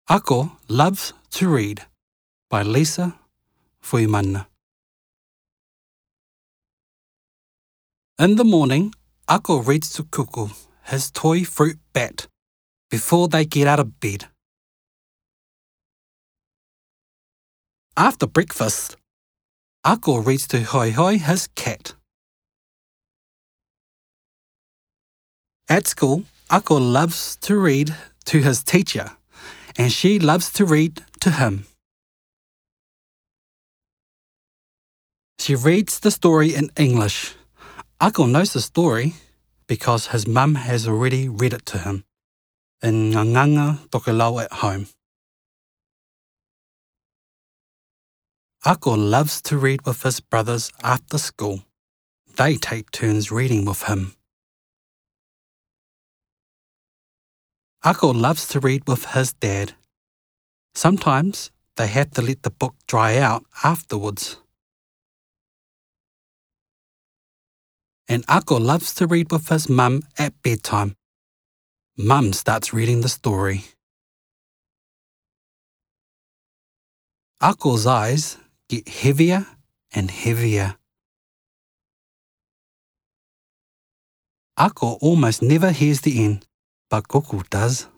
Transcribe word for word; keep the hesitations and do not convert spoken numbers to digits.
Ako Loves to Read by Lisa Fuimana. In the morning, Ako reads to Kuku, his toy fruit bat, before they get out of bed. After breakfast, Ako reads to Hoi Hoi, his cat. At school, Ako loves to read to his teacher, and she loves to read to him. She reads the story in English. Ako knows the story because his mum has already read it to him in Nganganga Tokelau at home. Ako loves to read with his brothers after school. They take turns reading with him. Ako loves to read with his dad. Sometimes they have to let the book dry out afterwards. And Ako loves to read with his mum at bedtime. Mum starts reading the story. Ako's eyes get heavier and heavier. Ako almost never hears the end, but Kuku does.